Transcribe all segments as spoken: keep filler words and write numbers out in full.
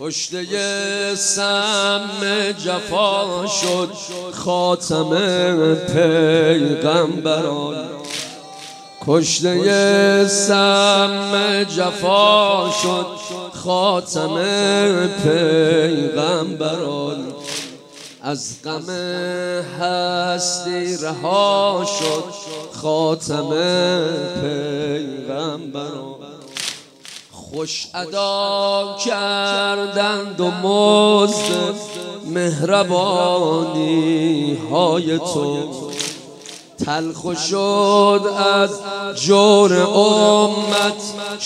کشته سم جفا شد خاتم پیغمبران. کشته سم جفا شد خاتم پیغمبران. از غم هستی رها شد خاتم پیغمبران. خوش ادا کردند و مزد مهربانی های تو، تلخ شد از جور امت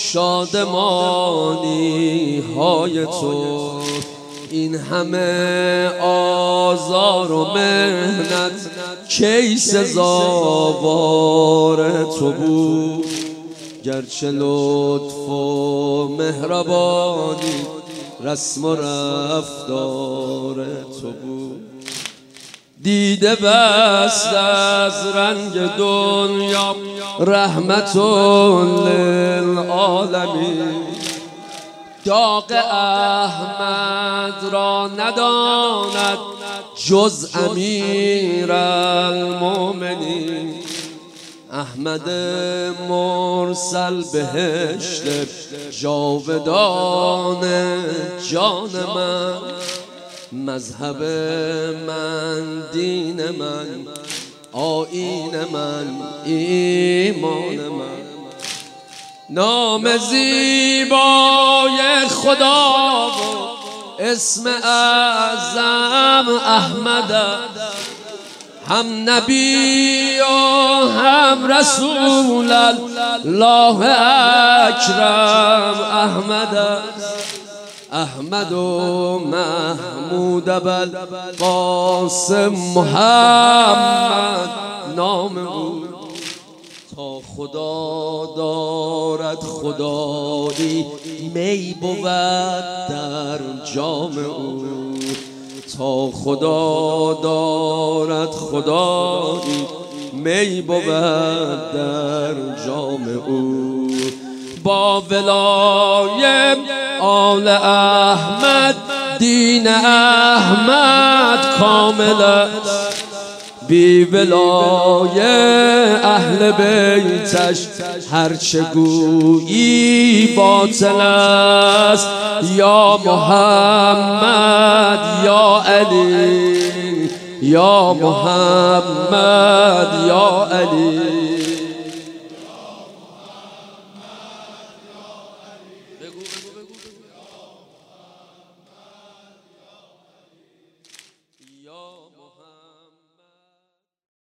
شادمانی های تو. این همه آزار و مهنت کی سزاوار تو بود؟ گرچه لطف و مهربانی رسم و رفتار تو بود. دیده بست از رنگ دنیا رحمت للعالمین. داغ احمد را نداند جز امیر المؤمنین. احمد مرسل بهشت جاودان جان من. مذهب من دین من آیین من ایمان من. نام زیبای خدا و اسم اعظم احمد، هم نبی و هم رسول الله اکرم احمد. احمد و محمود ابل قاسم محمد نام او. تا خدا دارد خدایی می بود در جام او. تا خدا دارد خدایی می بود در جام او. با ولای آل احمد دین احمد کامل است. بی ولای اهل بیتش هرچه گویی باطل است. یا محمد یا علی، یا محمد یا علی.